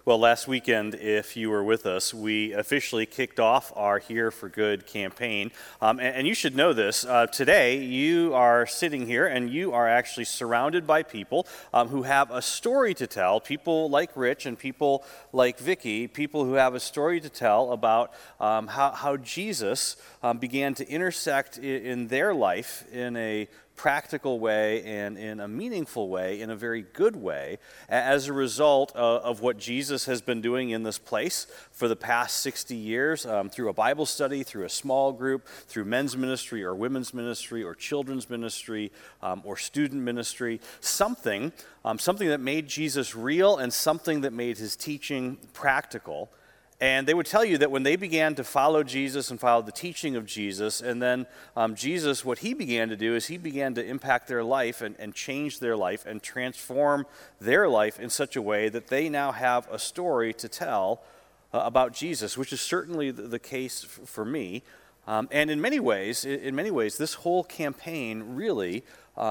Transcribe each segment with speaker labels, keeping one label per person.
Speaker 1: Well, last weekend, if you were with us, we officially kicked off our Here for Good campaign. And you should know this. Today, you are sitting here and you are actually surrounded by people who have a story to tell. People like Rich and people like Vicky, people who have a story to tell about how Jesus began to intersect in their life in a practical way and in a meaningful way, in a very good way, as a result of what Jesus has been doing in this place for the past 60 years, through a Bible study, through a small group, through men's ministry or women's ministry or children's ministry or student ministry, something that made Jesus real and something that made his teaching practical. And they would tell you that when they began to follow Jesus and follow the teaching of Jesus, and then Jesus, what he began to do is he began to impact their life and change their life and transform their life in such a way that they now have a story to tell about Jesus, which is certainly the case for me. And in many ways, this whole campaign really,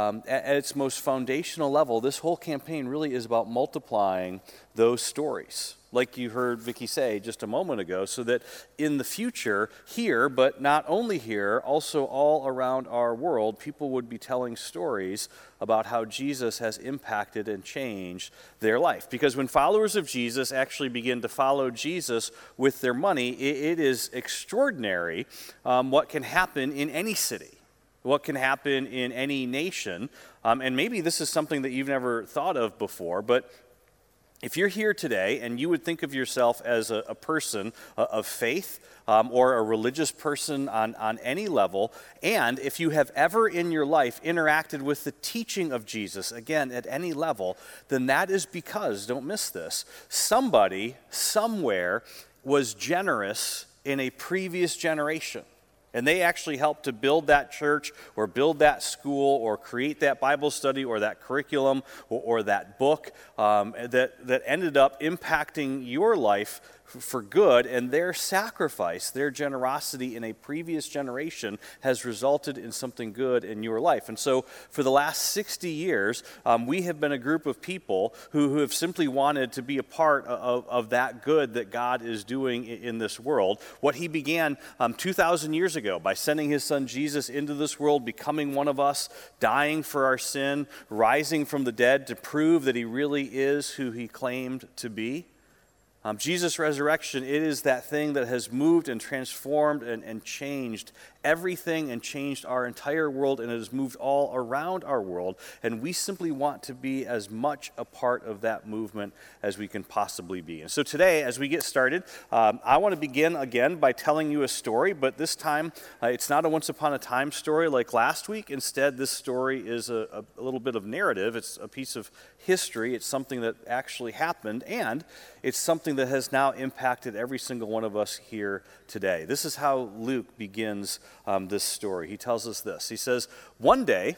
Speaker 1: at its most foundational level, this whole campaign really is about multiplying those stories, like you heard Vicky say just a moment ago, so that in the future, here, but not only here, also all around our world, people would be telling stories about how Jesus has impacted and changed their life. Because when followers of Jesus actually begin to follow Jesus with their money, it is extraordinary what can happen in any city, what can happen in any nation. And maybe this is something that you've never thought of before, but if you're here today and you would think of yourself as a person of faith or a religious person on any level, and if you have ever in your life interacted with the teaching of Jesus, again, at any level, then that is because, don't miss this, somebody, somewhere, was generous in a previous generation. And they actually helped to build that church or build that school or create that Bible study or that curriculum or that book that ended up impacting your life for good, and their sacrifice, their generosity in a previous generation has resulted in something good in your life. And so for the last 60 years, we have been a group of people who have simply wanted to be a part of that good that God is doing in this world. What he began 2,000 years ago by sending his son Jesus into this world, becoming one of us, dying for our sin, rising from the dead to prove that he really is who he claimed to be. Jesus' resurrection, it is that thing that has moved and transformed and changed everything and changed our entire world, and it has moved all around our world, and we simply want to be as much a part of that movement as we can possibly be. And so today, as we get started, I want to begin again by telling you a story, but this time it's not a once upon a time story like last week. Instead, this story is a little bit of narrative. It's a piece of history. It's something that actually happened, and it's something that has now impacted every single one of us here today. This is how Luke begins this story. He tells us this. He says, "One day,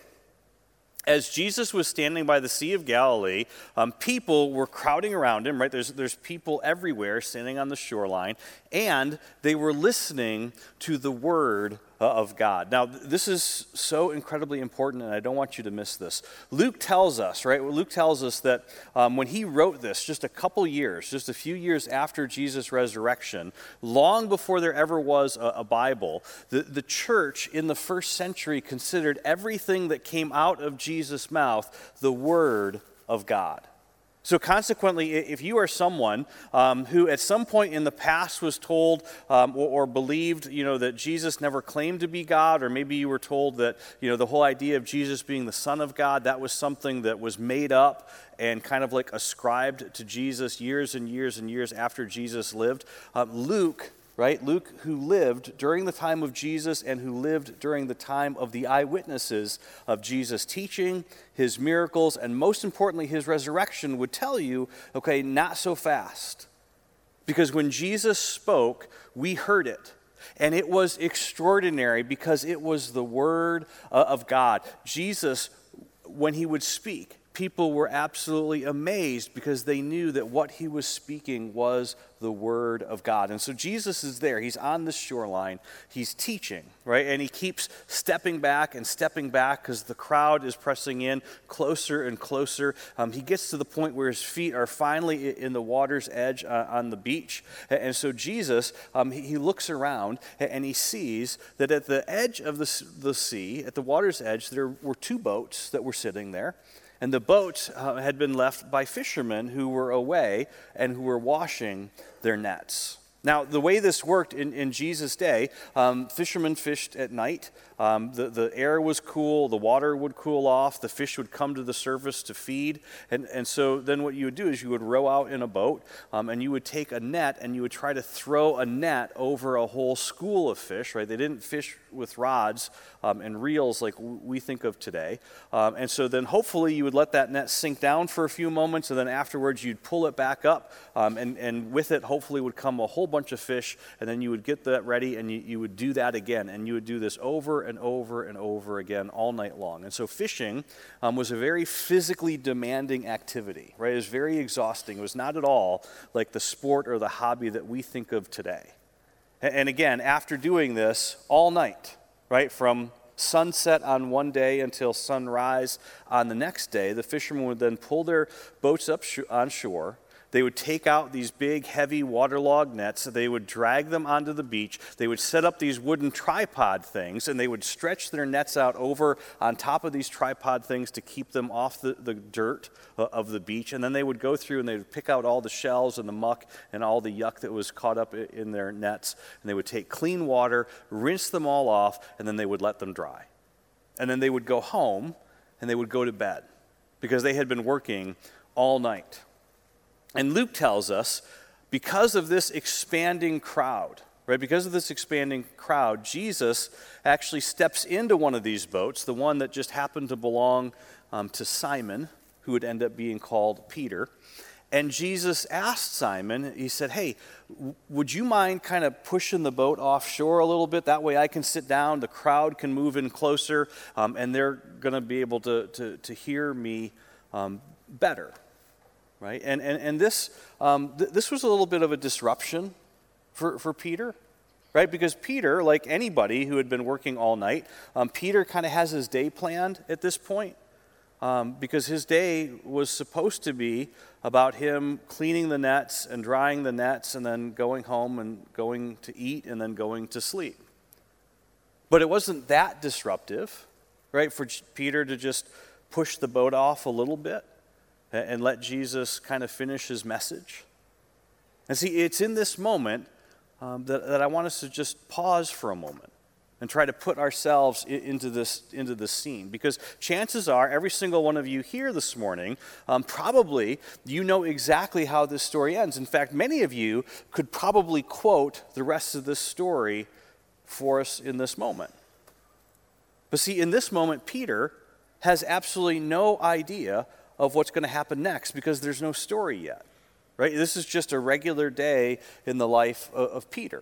Speaker 1: as Jesus was standing by the Sea of Galilee, people were crowding around him, right? There's people everywhere standing on the shoreline, and they were listening to the word of God." Now, this is so incredibly important, and I don't want you to miss this. Luke tells us, right? Luke tells us that when he wrote this, just a few years after Jesus' resurrection, long before there ever was a Bible, the church in the first century considered everything that came out of Jesus' mouth the word of God. So consequently, if you are someone who at some point in the past was told or believed, that Jesus never claimed to be God, or maybe you were told that, the whole idea of Jesus being the Son of God, that was something that was made up and kind of like ascribed to Jesus years and years and years after Jesus lived, Luke, who lived during the time of Jesus and who lived during the time of the eyewitnesses of Jesus' teaching, his miracles, and most importantly, his resurrection, would tell you, okay, not so fast. Because when Jesus spoke, we heard it. And it was extraordinary because it was the word of God. Jesus, when he would speak, people were absolutely amazed because they knew that what he was speaking was the word of God. And so Jesus is there. He's on the shoreline. He's teaching, right? And he keeps stepping back because the crowd is pressing in closer and closer. He gets to the point where his feet are finally in the water's edge on the beach. And so Jesus, he looks around and he sees that at the edge of the sea, at the water's edge, there were two boats that were sitting there. And the boats had been left by fishermen who were away and who were washing their nets. Now, the way this worked in Jesus' day, fishermen fished at night. The air was cool, the water would cool off, the fish would come to the surface to feed. And so then what you would do is you would row out in a boat, and you would take a net and you would try to throw a net over a whole school of fish, right? They didn't fish with rods and reels like we think of today. And so then hopefully you would let that net sink down for a few moments, and then afterwards you'd pull it back up, and with it hopefully would come a whole bunch of fish, and then you would get that ready and you would do that again, and you would do this over and over and over again all night long. And so fishing was a very physically demanding activity, right? It was very exhausting. It was not at all like the sport or the hobby that we think of today. And again, after doing this all night, right, from sunset on one day until sunrise on the next day, the fishermen would then pull their boats up on shore. They would take out these big, heavy, waterlogged nets. They would drag them onto the beach. They would set up these wooden tripod things, and they would stretch their nets out over on top of these tripod things to keep them off the dirt of the beach. And then they would go through and they would pick out all the shells and the muck and all the yuck that was caught up in their nets. And they would take clean water, rinse them all off, and then they would let them dry. And then they would go home and they would go to bed because they had been working all night. And Luke tells us, because of this expanding crowd, right, because of this expanding crowd, Jesus actually steps into one of these boats, the one that just happened to belong to Simon, who would end up being called Peter. And Jesus asked Simon, he said, hey, would you mind kind of pushing the boat offshore a little bit? That way I can sit down, the crowd can move in closer, and they're going to be able to hear me better. Right? And this was a little bit of a disruption for Peter, right? Because Peter, like anybody who had been working all night, Peter kind of has his day planned at this point, because his day was supposed to be about him cleaning the nets and drying the nets and then going home and going to eat and then going to sleep. But it wasn't that disruptive, right, for Peter to just push the boat off a little bit and let Jesus kind of finish his message. And see, it's in this moment that I want us to just pause for a moment and try to put ourselves into this scene. Because chances are, every single one of you here this morning, probably you know exactly how this story ends. In fact, many of you could probably quote the rest of this story for us in this moment. But see, in this moment, Peter has absolutely no idea of what's going to happen next because there's no story yet, right? This is just a regular day in the life of Peter.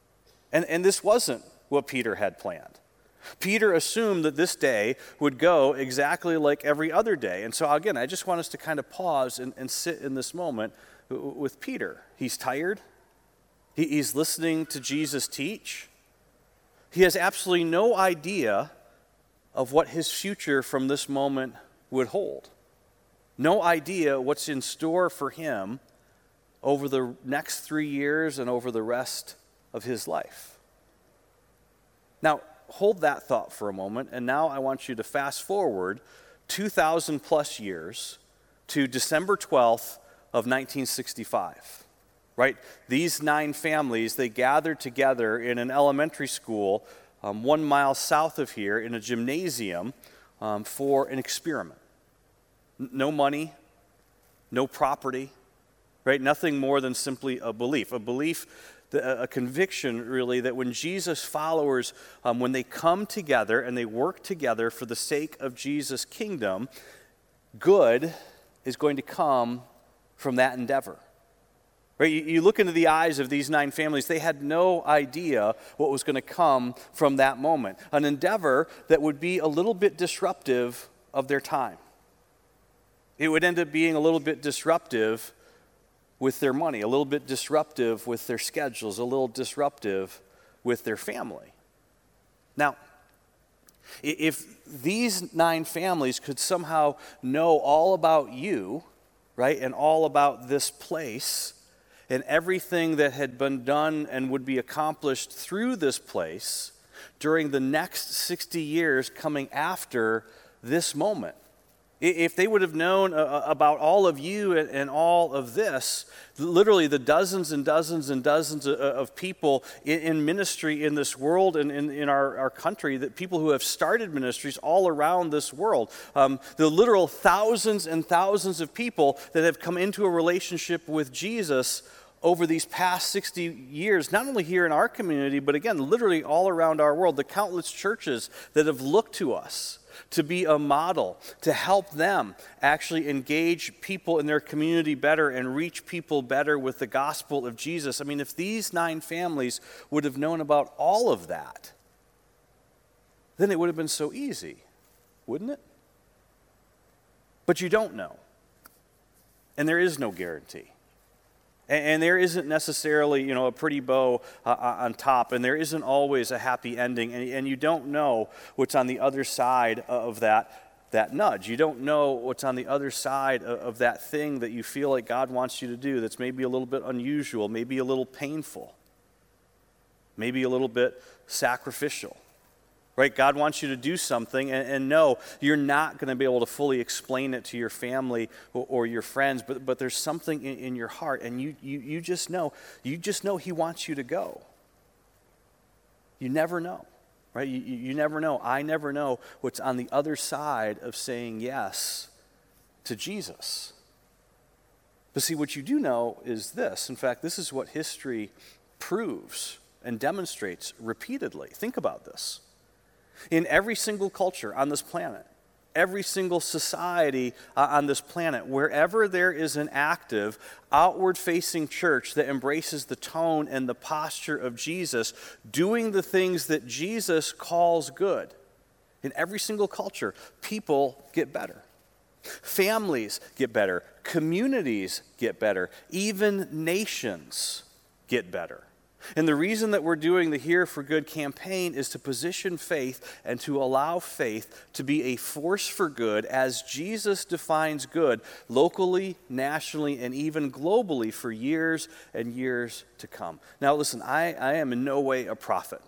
Speaker 1: And this wasn't what Peter had planned. Peter assumed that this day would go exactly like every other day. And so again, I just want us to kind of pause and sit in this moment with Peter. He's tired. He's listening to Jesus teach. He has absolutely no idea of what his future from this moment would hold. No idea what's in store for him over the next 3 years and over the rest of his life. Now, hold that thought for a moment, and now I want you to fast forward 2,000 plus years to December 12th of 1965, right? These 9 families, they gathered together in an elementary school 1 mile south of here in a gymnasium for an experiment. No money, no property, right? Nothing more than simply a belief, a conviction really that when Jesus followers, when they come together and they work together for the sake of Jesus' kingdom, good is going to come from that endeavor. Right? You look into the eyes of these 9 families, they had no idea what was going to come from that moment. An endeavor that would be a little bit disruptive of their time. It would end up being a little bit disruptive with their money, a little bit disruptive with their schedules, a little disruptive with their family. Now, if these 9 families could somehow know all about you, right, and all about this place, and everything that had been done and would be accomplished through this place during the next 60 years coming after this moment, if they would have known about all of you and all of this, literally the dozens and dozens and dozens of people in ministry in this world and in our country, that people who have started ministries all around this world, the literal thousands and thousands of people that have come into a relationship with Jesus over these past 60 years, not only here in our community, but again, literally all around our world, the countless churches that have looked to us to be a model, to help them actually engage people in their community better and reach people better with the gospel of Jesus. I mean, if these 9 families would have known about all of that, then it would have been so easy, wouldn't it? But you don't know. And there is no guarantee. And there isn't necessarily, a pretty bow on top, and there isn't always a happy ending, and you don't know what's on the other side of that nudge. You don't know what's on the other side of that thing that you feel like God wants you to do that's maybe a little bit unusual, maybe a little painful, maybe a little bit sacrificial. Right? God wants you to do something, and no, you're not going to be able to fully explain it to your family or your friends, but there's something in your heart, and you just know He wants you to go. You never know, right? You never know. I never know what's on the other side of saying yes to Jesus. But see, what you do know is this. In fact, this is what history proves and demonstrates repeatedly. Think about this. In every single culture on this planet, every single society on this planet, wherever there is an active, outward-facing church that embraces the tone and the posture of Jesus, doing the things that Jesus calls good, in every single culture, people get better. Families get better. Communities get better. Even nations get better. And the reason that we're doing the Here for Good campaign is to position faith and to allow faith to be a force for good as Jesus defines good locally, nationally, and even globally for years and years to come. Now listen, I am in no way a prophet.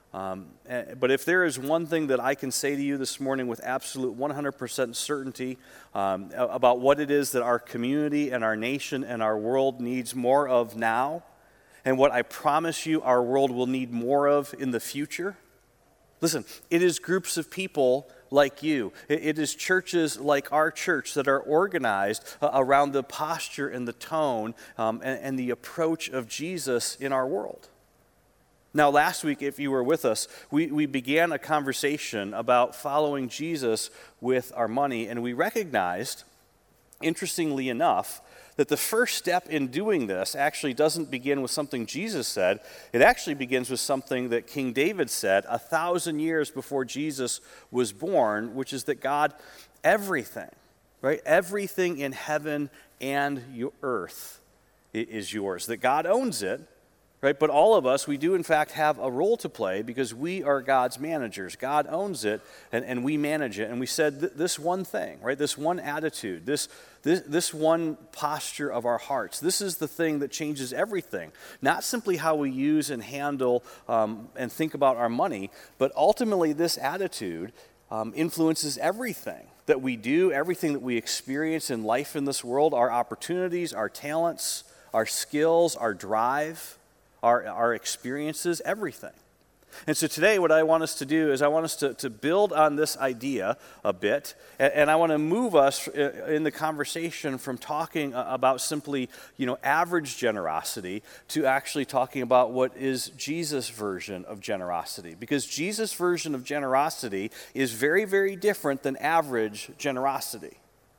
Speaker 1: But if there is one thing that I can say to you this morning with absolute 100% certainty about what it is that our community and our nation and our world needs more of now, and what I promise you our world will need more of in the future, listen, it is groups of people like you. It is churches like our church that are organized around the posture and the tone and the approach of Jesus in our world. Now, last week, if you were with us, we began a conversation about following Jesus with our money, and we recognized, interestingly enough, that the first step in doing this actually doesn't begin with something Jesus said. It actually begins with something that King David said 1,000 years before Jesus was born, which is that God, everything, right? Everything in heaven and your earth is yours. That God owns it, right? But all of us, we do in fact have a role to play because we are God's managers. God owns it, and we manage it. And we said this one thing, right? This one attitude, this one posture of our hearts. This is the thing that changes everything. Not simply how we use and handle and think about our money, but ultimately this attitude influences everything that we do, everything that we experience in life in this world, our opportunities, our talents, our skills, our drive, our experiences, everything. And so today what I want us to do is I want us to build on this idea a bit, and I want to move us in the conversation from talking about simply, average generosity to actually talking about what is Jesus' version of generosity. Because Jesus' version of generosity is very, very different than average generosity.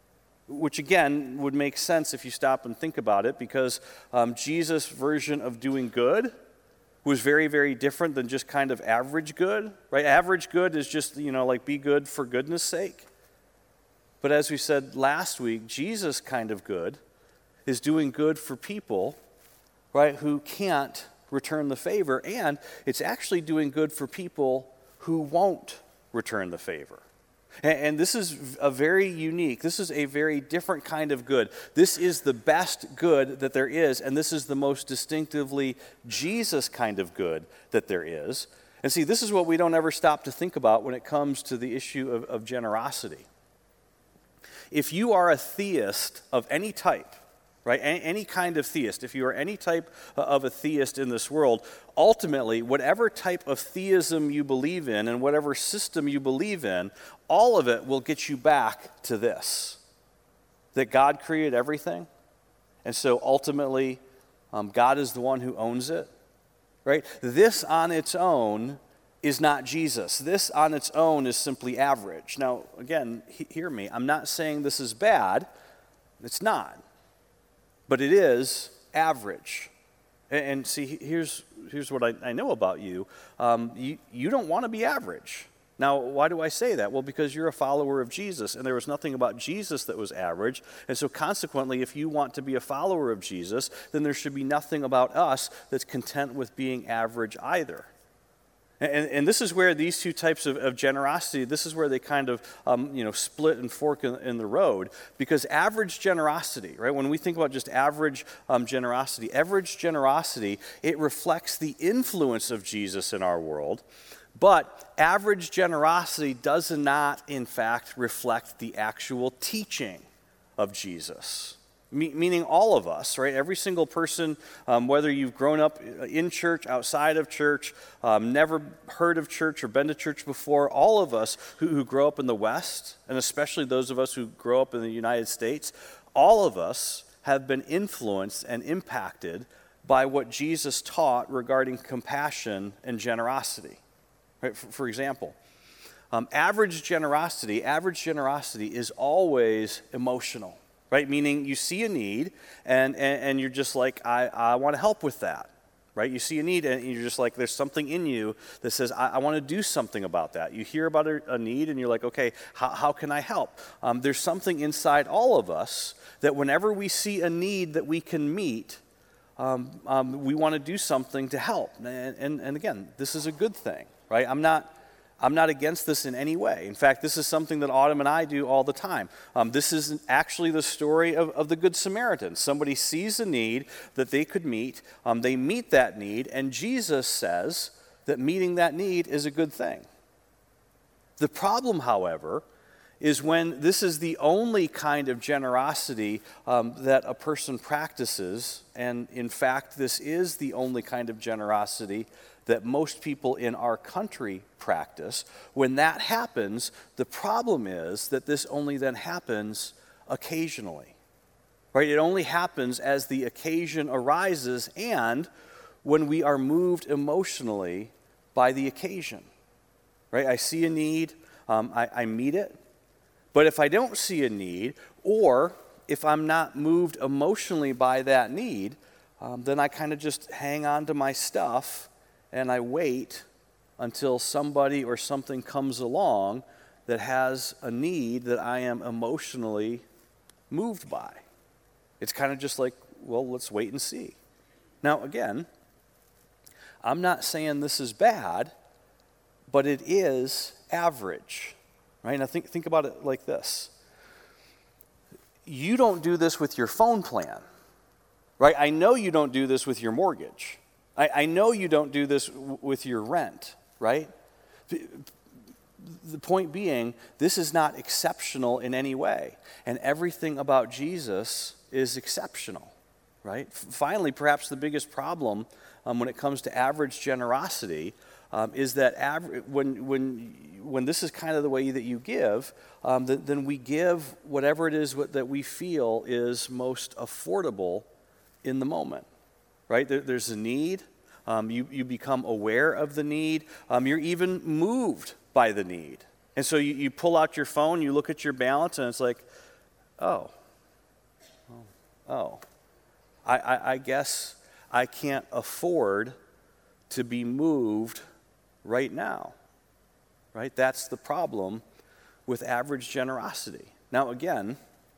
Speaker 1: Which again would make sense if you stop and think about it, because Jesus' version of doing good was very, very different than just kind of average good, right? Average good is just, like be good for goodness sake. But as we said last week, Jesus kind of good is doing good for people, right, who can't return the favor, and it's actually doing good for people who won't return the favor. And this is a very different kind of good. This is the best good that there is, and this is the most distinctively Jesus kind of good that there is. And see, this is what we don't ever stop to think about when it comes to the issue of generosity. If you are a theist of any type, right, any kind of theist, if you are any type of a theist in this world, ultimately, whatever type of theism you believe in and whatever system you believe in, all of it will get you back to this, that God created everything, and so ultimately, God is the one who owns it, right? This on its own is not Jesus. This on its own is simply average. Now, again, hear me. I'm not saying this is bad. It's not. But it is average. And see, here's what I know about you. You don't want to be average. Now, why do I say that? Well, because you're a follower of Jesus, and there was nothing about Jesus that was average. And so consequently, if you want to be a follower of Jesus, then there should be nothing about us that's content with being average either. And this is where these two types of generosity, this is where they kind of split and fork in the road. Because average generosity, right, when we think about just average generosity, it reflects the influence of Jesus in our world. But average generosity does not, in fact, reflect the actual teaching of Jesus. Meaning all of us, right? Every single person, whether you've grown up in church, outside of church, never heard of church or been to church before, all of us who grow up in the West, and especially those of us who grow up in the United States, all of us have been influenced and impacted by what Jesus taught regarding compassion and generosity. Right? For example, average generosity is always emotional. Right? Meaning you see a need and you're just like, I want to help with that. Right? You see a need and you're just like, there's something in you that says, I want to do something about that. You hear about a need and you're like, okay, how can I help? There's something inside all of us that whenever we see a need that we can meet, we want to do something to help. And again, this is a good thing. Right? I'm not against this in any way. In fact, this is something that Autumn and I do all the time. This is actually the story of the Good Samaritan. Somebody sees a need that they could meet. They meet that need, and Jesus says that meeting that need is a good thing. The problem, however, is when this is the only kind of generosity that a person practices, and in fact, this is the only kind of generosity that most people in our country practice. When that happens, the problem is that this only then happens occasionally, right? It only happens as the occasion arises and when we are moved emotionally by the occasion, right? I see a need, I meet it, but if I don't see a need, or if I'm not moved emotionally by that need, then I kind of just hang on to my stuff and I wait until somebody or something comes along that has a need that I am emotionally moved by. It's kind of just like, well, let's wait and see. Now, again, I'm not saying this is bad, but it is average, right? Now, think about it like this. You don't do this with your phone plan, right? I know you don't do this with your mortgage. I know you don't do this with your rent, right? The point being, this is not exceptional in any way. And everything about Jesus is exceptional, right? Finally, perhaps the biggest problem when it comes to average generosity is that when this is kind of the way that you give, then we give whatever it is that we feel is most affordable in the moment. Right? There's a need. You become aware of the need. You're even moved by the need. And so you pull out your phone, you look at your balance, and it's like, I guess I can't afford to be moved right now. Right? That's the problem with average generosity. Now again,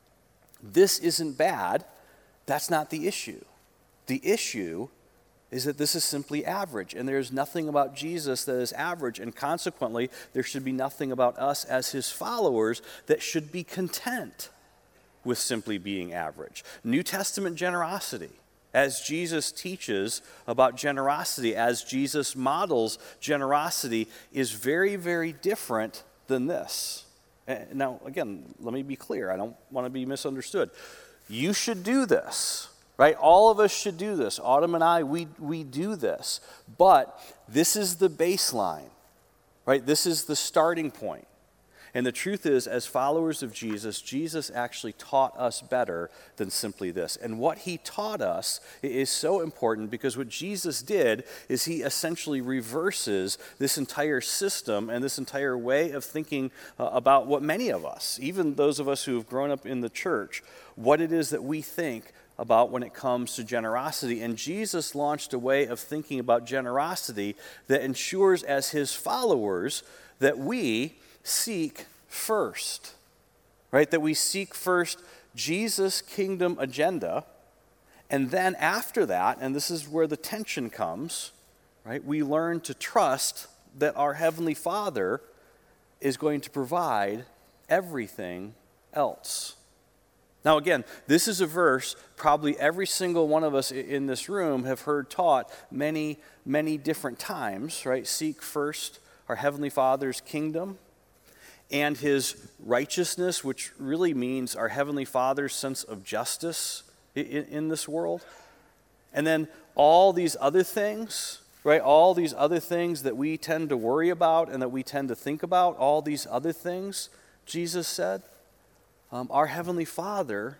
Speaker 1: this isn't bad. That's not the issue. The issue is that this is simply average, and there's nothing about Jesus that is average, and consequently, there should be nothing about us as his followers that should be content with simply being average. New Testament generosity, as Jesus teaches about generosity, as Jesus models generosity, is very, very different than this. Now, again, let me be clear. I don't want to be misunderstood. You should do this. Right? All of us should do this. Autumn and I, we do this. But this is the baseline. Right? This is the starting point. And the truth is, as followers of Jesus, Jesus actually taught us better than simply this. And what he taught us is so important because what Jesus did is he essentially reverses this entire system and this entire way of thinking about what many of us, even those of us who have grown up in the church, what it is that we think about when it comes to generosity. And Jesus launched a way of thinking about generosity that ensures as his followers that we seek first, right? That we seek first Jesus' kingdom agenda, and then after that, and this is where the tension comes, right? We learn to trust that our Heavenly Father is going to provide everything else. Now again, this is a verse probably every single one of us in this room have heard taught many, many different times, right? Seek first our Heavenly Father's kingdom and his righteousness, which really means our Heavenly Father's sense of justice in this world. And then all these other things, right? All these other things that we tend to worry about and that we tend to think about, all these other things, Jesus said, our Heavenly Father,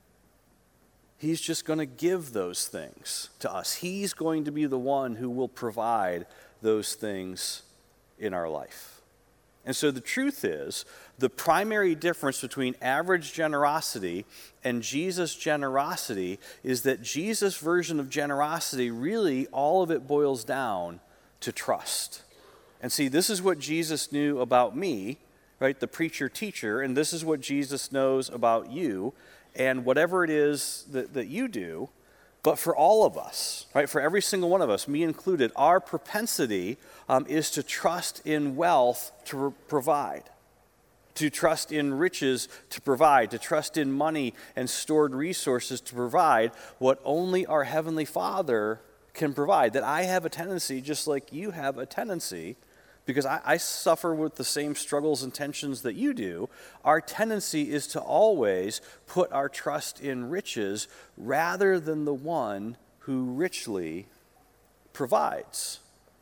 Speaker 1: he's just going to give those things to us. He's going to be the one who will provide those things in our life. And so the truth is, the primary difference between average generosity and Jesus' generosity is that Jesus' version of generosity, really all of it boils down to trust. And see, this is what Jesus knew about me, right, the preacher teacher, and this is what Jesus knows about you and whatever it is that you do. But for all of us, right, for every single one of us, me included, our propensity is to trust in wealth to provide, to trust in riches to provide, to trust in money and stored resources to provide what only our Heavenly Father can provide. That I have a tendency, just like you have a tendency, because I suffer with the same struggles and tensions that you do, our tendency is to always put our trust in riches rather than the one who richly provides.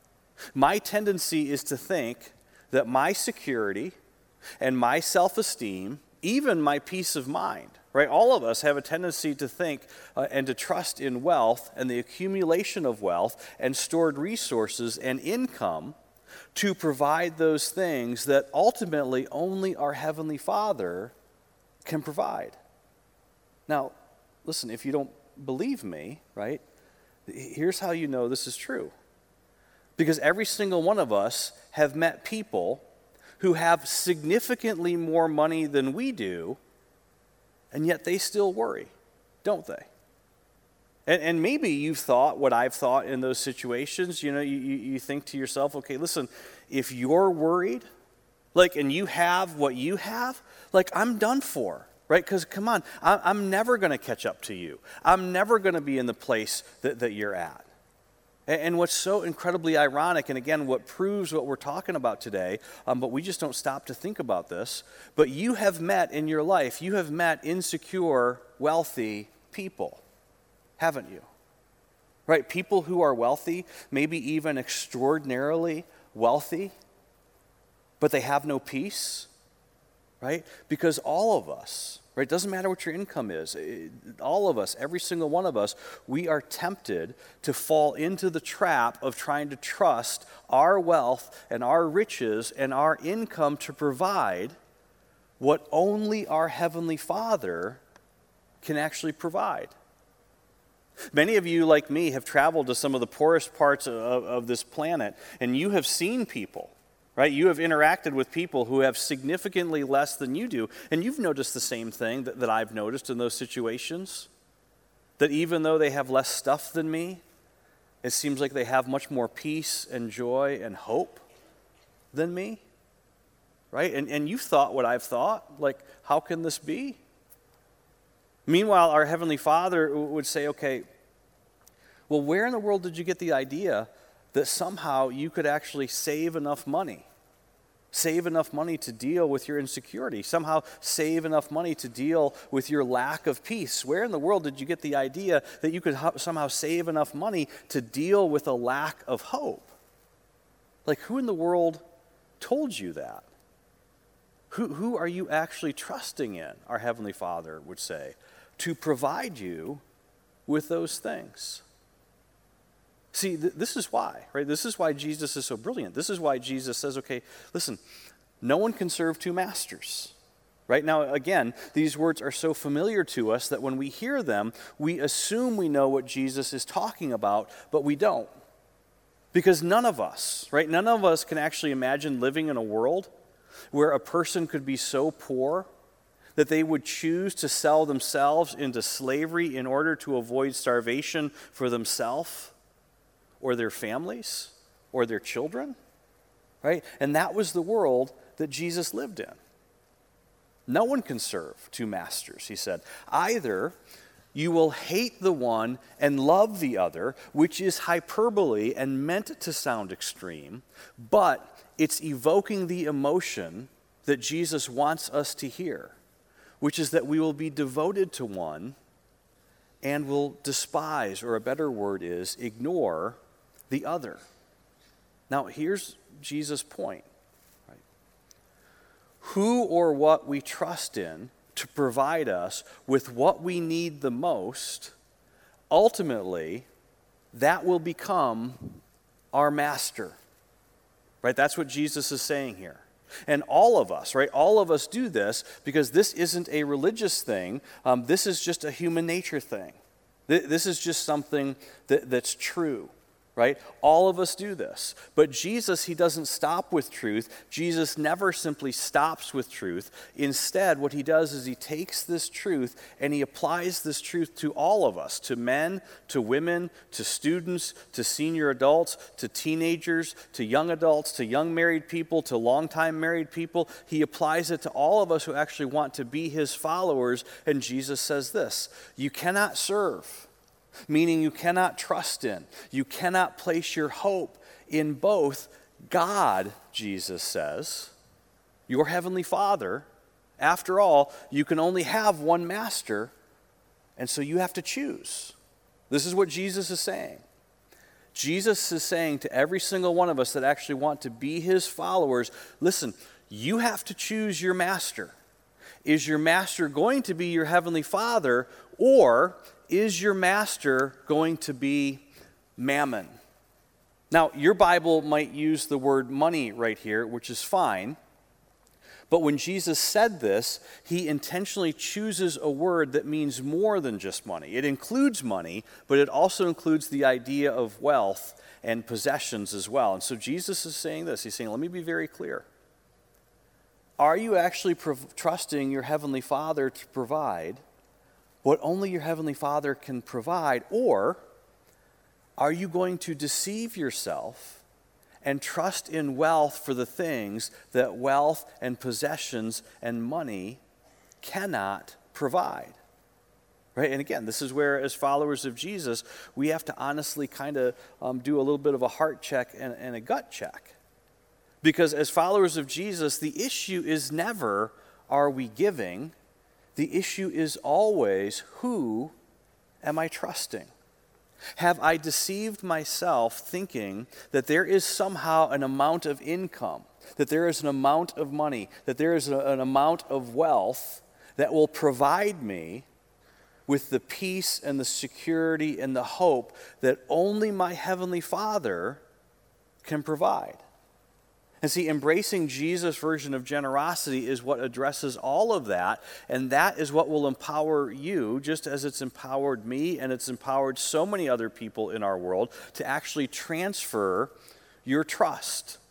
Speaker 1: My tendency is to think that my security and my self-esteem, even my peace of mind, right? All of us have a tendency to think and to trust in wealth and the accumulation of wealth and stored resources and income to provide those things that ultimately only our Heavenly Father can provide. Now, listen, if you don't believe me, right, here's how you know this is true. Because every single one of us have met people who have significantly more money than we do, and yet they still worry, don't they? And maybe you've thought what I've thought in those situations. You know, you think to yourself, okay, listen, if you're worried, like, and you have what you have, like, I'm done for, right? Because, come on, I'm never going to catch up to you. I'm never going to be in the place that you're at. And what's so incredibly ironic, and again, what proves what we're talking about today, but we just don't stop to think about this, but you have met in your life, you have met insecure, wealthy people. Haven't you? Right? People who are wealthy, maybe even extraordinarily wealthy, but they have no peace, right? Because all of us, right? It doesn't matter what your income is. All of us, every single one of us, we are tempted to fall into the trap of trying to trust our wealth and our riches and our income to provide what only our Heavenly Father can actually provide. Many of you, like me, have traveled to some of the poorest parts of this planet, and you have seen people, right? You have interacted with people who have significantly less than you do, and you've noticed the same thing that I've noticed in those situations, that even though they have less stuff than me, it seems like they have much more peace and joy and hope than me, right? And you've thought what I've thought, like, how can this be? Meanwhile, our Heavenly Father would say, okay, well, where in the world did you get the idea that somehow you could actually save enough money to deal with your insecurity, somehow save enough money to deal with your lack of peace? Where in the world did you get the idea that you could somehow save enough money to deal with a lack of hope? Like, who in the world told you that? Who are you actually trusting in, our Heavenly Father would say, to provide you with those things? See, this is why, right? This is why Jesus is so brilliant. This is why Jesus says, okay, listen, no one can serve two masters. Right? Now, again, these words are so familiar to us that when we hear them, we assume we know what Jesus is talking about, but we don't. Because none of us, right? None of us can actually imagine living in a world where a person could be so poor that they would choose to sell themselves into slavery in order to avoid starvation for themselves or their families or their children, right? And that was the world that Jesus lived in. No one can serve two masters, he said. Either you will hate the one and love the other, which is hyperbole and meant to sound extreme, but it's evoking the emotion that Jesus wants us to hear, which is that we will be devoted to one and will despise, or a better word is, ignore the other. Now, here's Jesus' point. Right? Who or what we trust in to provide us with what we need the most, ultimately, that will become our master. Right? That's what Jesus is saying here. And all of us, right? All of us do this because this isn't a religious thing. This is just a human nature thing. This is just something that's true. Right? All of us do this. But Jesus, he doesn't stop with truth. Jesus never simply stops with truth. Instead, what he does is he takes this truth and he applies this truth to all of us, to men, to women, to students, to senior adults, to teenagers, to young adults, to young married people, to long-time married people. He applies it to all of us who actually want to be his followers. And Jesus says this: you cannot serve, meaning you cannot trust in, you cannot place your hope in both God, Jesus says, your heavenly Father. After all, you can only have one master, and so you have to choose. This is what Jesus is saying. Jesus is saying to every single one of us that actually want to be his followers, listen, you have to choose your master. Is your master going to be your heavenly Father, or is your master going to be mammon? Now, your Bible might use the word money right here, which is fine. But when Jesus said this, he intentionally chooses a word that means more than just money. It includes money, but it also includes the idea of wealth and possessions as well. And so Jesus is saying this. He's saying, let me be very clear. Are you actually trusting your heavenly Father to provide what only your heavenly Father can provide, or are you going to deceive yourself and trust in wealth for the things that wealth and possessions and money cannot provide? Right? And again, this is where, as followers of Jesus, we have to honestly kind of do a little bit of a heart check and a gut check. Because as followers of Jesus, the issue is never, are we giving? The issue is always, who am I trusting? Have I deceived myself thinking that there is somehow an amount of income, that there is an amount of money, that there is an amount of wealth that will provide me with the peace and the security and the hope that only my heavenly Father can provide? And see, embracing Jesus' version of generosity is what addresses all of that, and that is what will empower you, just as it's empowered me and it's empowered so many other people in our world, to actually transfer your trust.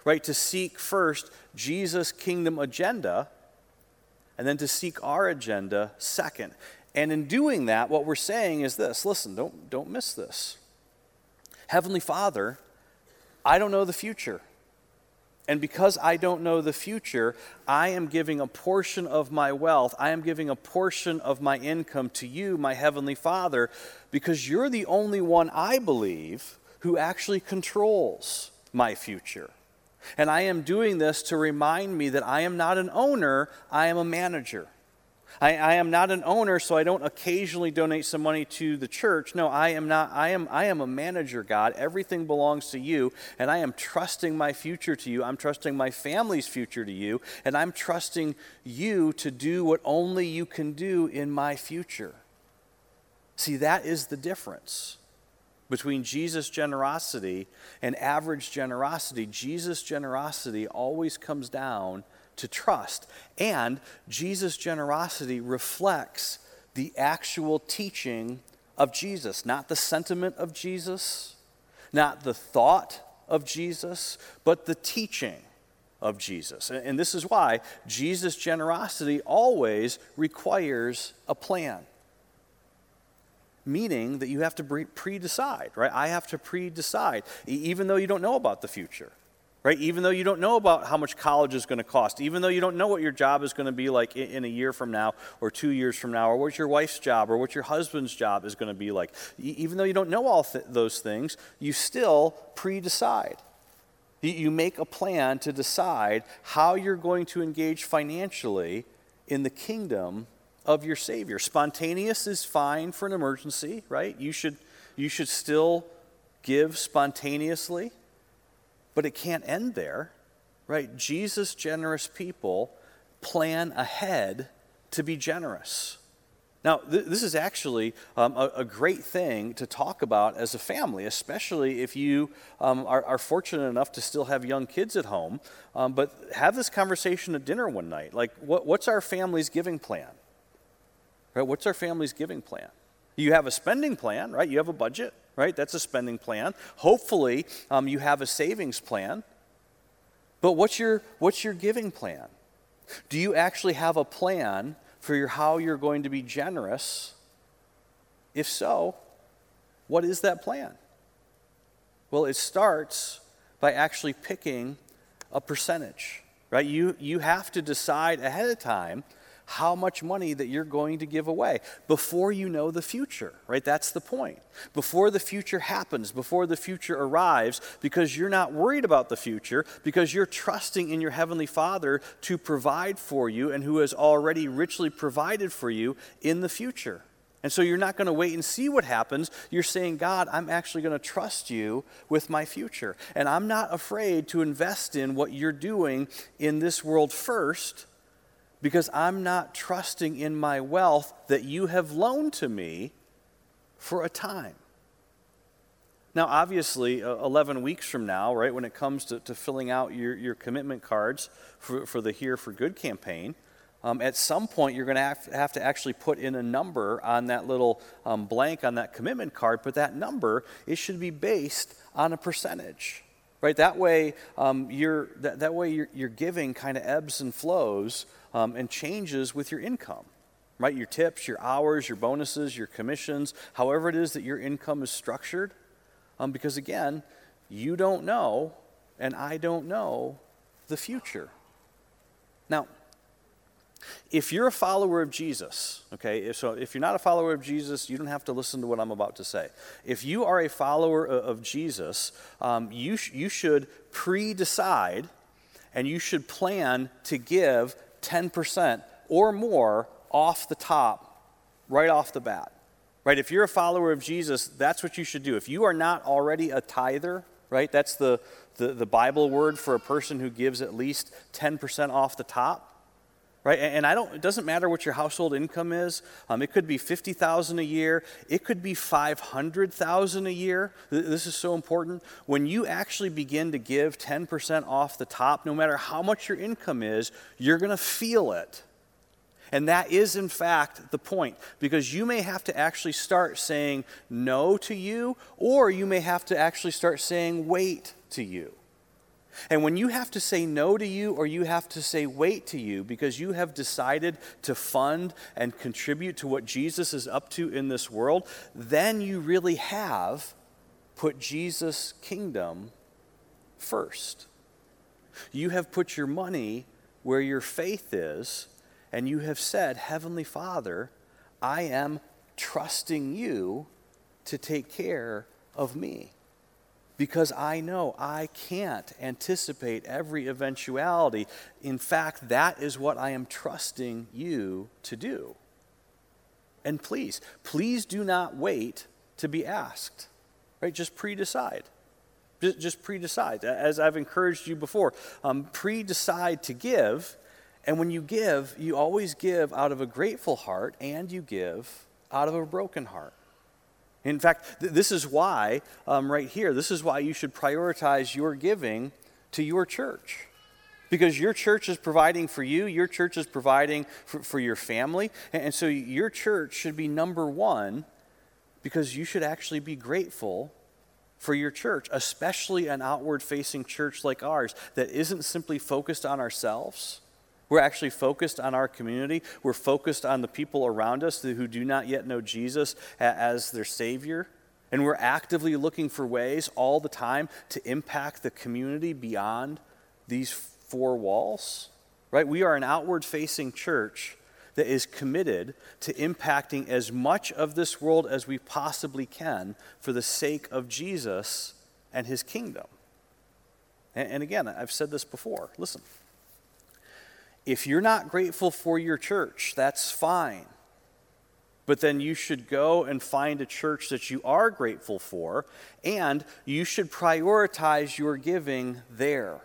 Speaker 1: right? To seek first Jesus' kingdom agenda, and then to seek our agenda second. And in doing that, what we're saying is this. Listen, don't miss this. Heavenly Father, I don't know the future. And because I don't know the future, I am giving a portion of my wealth, I am giving a portion of my income to you, my Heavenly Father, because you're the only one, I believe, who actually controls my future. And I am doing this to remind me that I am not an owner, I am a manager. I am not an owner, so I don't occasionally donate some money to the church. No, I am not. I am a manager, God. Everything belongs to you, and I am trusting my future to you. I'm trusting my family's future to you, and I'm trusting you to do what only you can do in my future. See, that is the difference between Jesus' generosity and average generosity. Jesus' generosity always comes down to trust. And Jesus' generosity reflects the actual teaching of Jesus, not the sentiment of Jesus, not the thought of Jesus, but the teaching of Jesus. And this is why Jesus' generosity always requires a plan. Meaning that you have to pre-decide, right? I have to pre-decide, even though you don't know about the future. Right? Even though you don't know about how much college is going to cost, even though you don't know what your job is going to be like in a year from now or 2 years from now, or what your wife's job or what your husband's job is going to be like, even though you don't know all those things, you still pre-decide. You make a plan to decide how you're going to engage financially in the kingdom of your Savior. Spontaneous is fine for an emergency, right? You should still give spontaneously. But it can't end there, right? Jesus' generous people plan ahead to be generous. Now, this is actually a great thing to talk about as a family, especially if you are fortunate enough to still have young kids at home. But have this conversation at dinner one night. Like, what's our family's giving plan? Right? What's our family's giving plan? You have a spending plan, right? You have a budget. Right? That's a spending plan. Hopefully, you have a savings plan. But what's your giving plan? Do you actually have a plan for how you're going to be generous? If so, what is that plan? Well, it starts by actually picking a percentage, right? You have to decide ahead of time how much money that you're going to give away before you know the future, right? That's the point. Before the future happens, before the future arrives, because you're not worried about the future, because you're trusting in your Heavenly Father to provide for you and who has already richly provided for you in the future. And so you're not going to wait and see what happens. You're saying, God, I'm actually going to trust you with my future. And I'm not afraid to invest in what you're doing in this world first, because I'm not trusting in my wealth that you have loaned to me for a time. Now, obviously, 11 weeks from now, right, when it comes to filling out your commitment cards for the Here for Good campaign, at some point you're going to have to actually put in a number on that little blank on that commitment card, but that number, it should be based on a percentage. Right, that way your giving kind of ebbs and flows and changes with your income. Right, your tips, your hours, your bonuses, your commissions, however it is that your income is structured. Because again, you don't know, and I don't know the future. Now, if you're a follower of Jesus, okay, so if you're not a follower of Jesus, you don't have to listen to what I'm about to say. If you are a follower of Jesus, you should pre-decide and you should plan to give 10% or more off the top, right off the bat. Right? If you're a follower of Jesus, that's what you should do. If you are not already a tither, right, that's the Bible word for a person who gives at least 10% off the top. Right? And it doesn't matter what your household income is. It could be $50,000 a year. It could be $500,000 a year. This is so important. When you actually begin to give 10% off the top, no matter how much your income is, you're going to feel it. And that is, in fact, the point. Because you may have to actually start saying no to you, or you may have to actually start saying wait to you. And when you have to say no to you or you have to say wait to you because you have decided to fund and contribute to what Jesus is up to in this world, then you really have put Jesus' kingdom first. You have put your money where your faith is, and you have said, Heavenly Father, I am trusting you to take care of me. Because I know I can't anticipate every eventuality. In fact, that is what I am trusting you to do. And please do not wait to be asked. Right? Just pre-decide. Just pre-decide. As I've encouraged you before, pre-decide to give. And when you give, you always give out of a grateful heart and you give out of a broken heart. In fact, this is why, right here, this is why you should prioritize your giving to your church. Because your church is providing for you, your church is providing for your family, and so your church should be number one because you should actually be grateful for your church, especially an outward-facing church like ours that isn't simply focused on ourselves. We're actually focused on our community. We're focused on the people around us who do not yet know Jesus as their Savior. And we're actively looking for ways all the time to impact the community beyond these four walls. Right? We are an outward-facing church that is committed to impacting as much of this world as we possibly can for the sake of Jesus and his kingdom. And again, I've said this before. Listen. If you're not grateful for your church, that's fine. But then you should go and find a church that you are grateful for, and you should prioritize your giving there.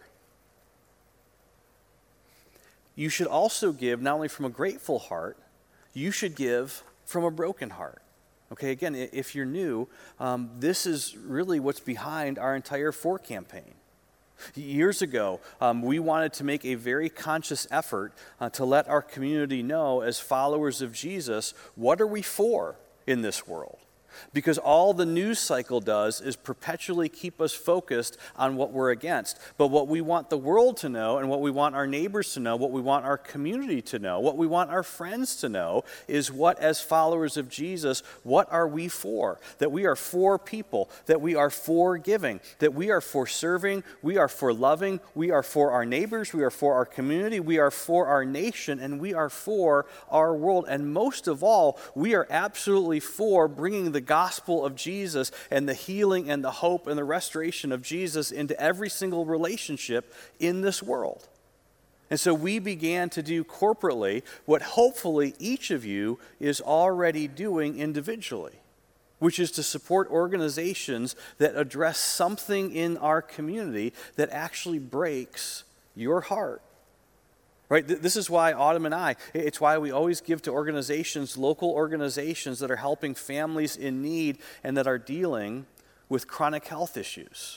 Speaker 1: You should also give not only from a grateful heart, you should give from a broken heart. Okay, again, if you're new, this is really what's behind our entire For campaign. Years ago, we wanted to make a very conscious effort to let our community know as followers of Jesus, what are we for in this world? Because all the news cycle does is perpetually keep us focused on what we're against. But what we want the world to know, and what we want our neighbors to know, what we want our community to know, what we want our friends to know, is what, as followers of Jesus, what are we for? That we are for people, that we are for giving, that we are for serving, we are for loving, we are for our neighbors, we are for our community, we are for our nation, and we are for our world. And most of all, we are absolutely for bringing the gospel of Jesus and the healing and the hope and the restoration of Jesus into every single relationship in this world. And so we began to do corporately what hopefully each of you is already doing individually, which is to support organizations that address something in our community that actually breaks your heart. Right? This is why Autumn and I, it's why we always give to organizations, local organizations that are helping families in need and that are dealing with chronic health issues.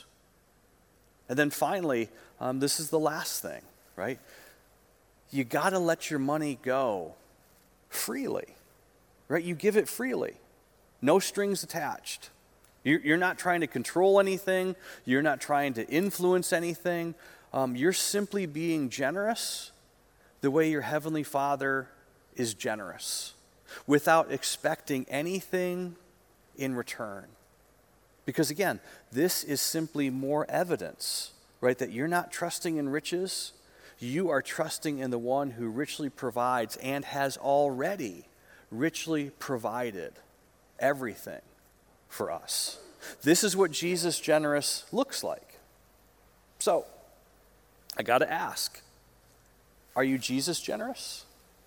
Speaker 1: And then finally, this is the last thing, right? You got to let your money go freely, right? You give it freely, no strings attached. You're not trying to control anything. You're not trying to influence anything. You're simply being generous the way your Heavenly Father is generous, without expecting anything in return. Because again, this is simply more evidence, right, that you're not trusting in riches, you are trusting in the one who richly provides and has already richly provided everything for us. This is what Jesus generous looks like. So, I got to ask, are you Jesus generous?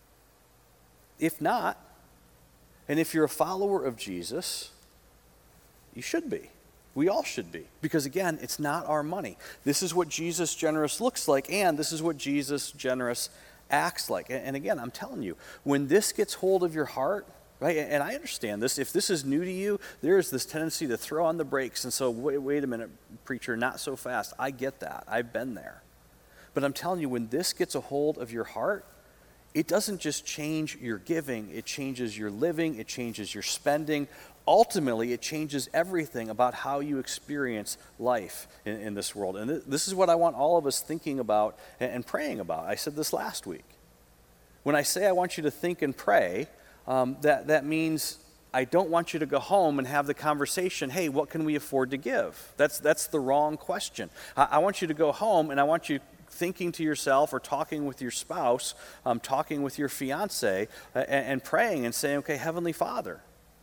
Speaker 1: If not, and if you're a follower of Jesus, you should be. We all should be. Because again, it's not our money. This is what Jesus generous looks like, and this is what Jesus generous acts like. And again, I'm telling you, when this gets hold of your heart, right, and I understand this, if this is new to you, there is this tendency to throw on the brakes and so, wait a minute, preacher, not so fast. I get that. I've been there. But I'm telling you, when this gets a hold of your heart, it doesn't just change your giving, it changes your living, it changes your spending. ultimately, it changes everything about how you experience life in this world. And this is what I want all of us thinking about and praying about. I said this last week. When I say I want you to think and pray, that means I don't want you to go home and have the conversation, hey, what can we afford to give? That's the wrong question. I want you to go home and I want you thinking to yourself or talking with your spouse, talking with your fiance, and praying and saying, okay, Heavenly Father,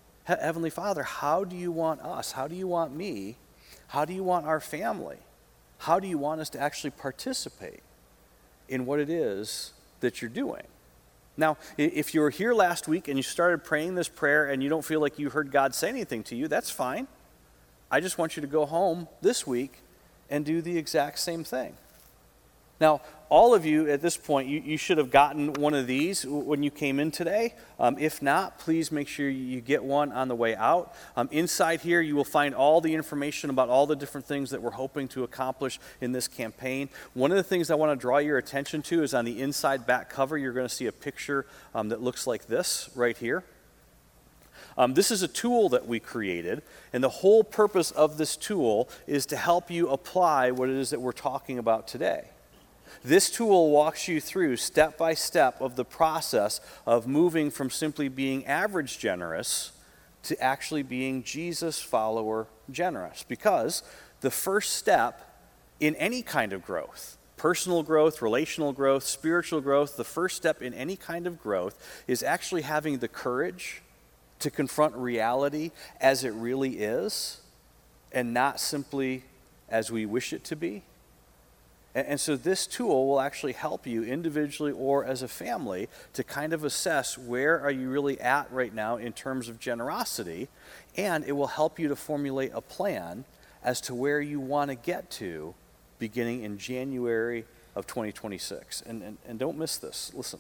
Speaker 1: how do you want us? How do you want me? How do you want our family? How do you want us to actually participate in what it is that you're doing? Now, if you were here last week and you started praying this prayer and you don't feel like you heard God say anything to you, that's fine. I just want you to go home this week and do the exact same thing. Now, all of you at this point, you should have gotten one of these when you came in today. If not, please make sure you get one on the way out. Inside here, you will find all the information about all the different things that we're hoping to accomplish in this campaign. One of the things I want to draw your attention to is on the inside back cover, you're going to see a picture that looks like this right here. This is a tool that we created, and the whole purpose of this tool is to help you apply what it is that we're talking about today. This tool walks you through step by step of the process of moving from simply being average generous to actually being Jesus follower generous. Because the first step in any kind of growth, personal growth, relational growth, spiritual growth, the first step in any kind of growth is actually having the courage to confront reality as it really is and not simply as we wish it to be. And so this tool will actually help you individually or as a family to kind of assess where are you really at right now in terms of generosity, and it will help you to formulate a plan as to where you want to get to beginning in January of 2026. And don't miss this. Listen.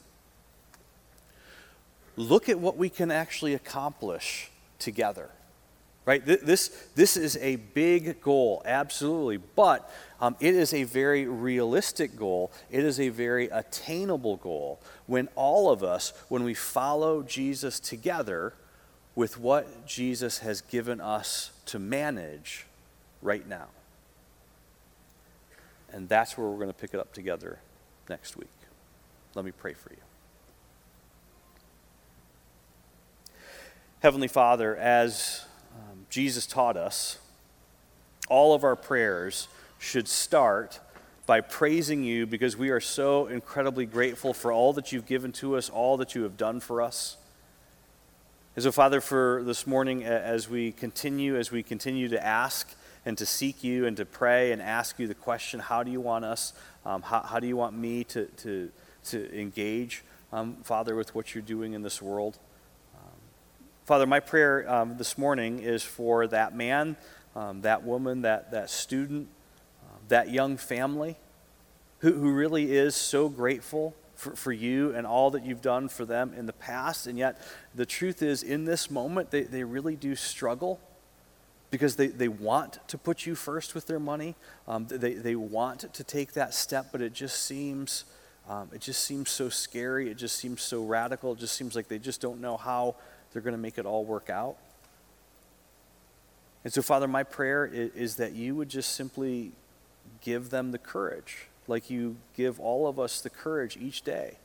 Speaker 1: Look at what we can actually accomplish together. Right? This is a big goal, absolutely, but it is a very realistic goal. It is a very attainable goal when all of us, when we follow Jesus together with what Jesus has given us to manage right now. And that's where we're going to pick it up together next week. Let me pray for you. Heavenly Father, as Jesus taught us, all of our prayers should start by praising you because we are so incredibly grateful for all that you've given to us, all that you have done for us. And so, Father, for this morning, as we continue to ask and to seek you and to pray and ask you the question, how do you want us, how do you want me to engage, Father, with what you're doing in this world? Father, my prayer this morning is for that man, that woman, that student, that young family who really is so grateful for you and all that you've done for them in the past. And yet the truth is, in this moment, they really do struggle because they want to put you first with their money. They want to take that step, but it just seems so scary. It just seems so radical. It just seems like they just don't know how they're going to make it all work out. And so, Father, my prayer is that you would just simply give them the courage, like you give all of us the courage each day,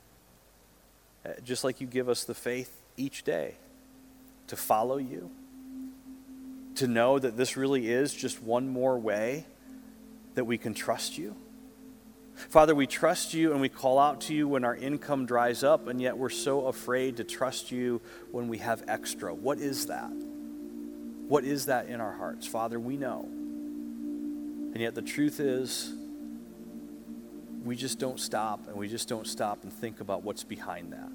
Speaker 1: just like you give us the faith each day to follow you, to know that this really is just one more way that we can trust you. Father, we trust you and we call out to you when our income dries up, and yet we're so afraid to trust you when we have extra. What is that? What is that in our hearts? Father, we know. And yet the truth is, we just don't stop, and we just don't stop and think about what's behind that.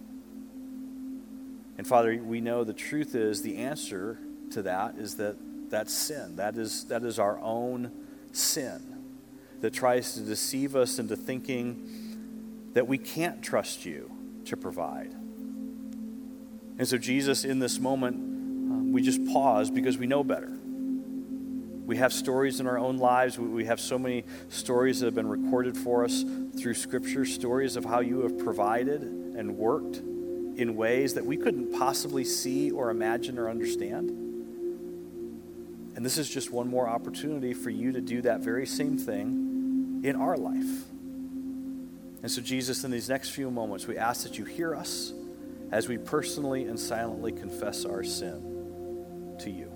Speaker 1: And Father, we know the truth is, the answer to that is that's sin. That is our own sin that tries to deceive us into thinking that we can't trust you to provide. And so, Jesus, in this moment, we just pause because we know better. We have stories in our own lives. We have so many stories that have been recorded for us through Scripture, stories of how you have provided and worked in ways that we couldn't possibly see or imagine or understand. And this is just one more opportunity for you to do that very same thing in our life. And so, Jesus, in these next few moments, we ask that you hear us as we personally and silently confess our sin to you.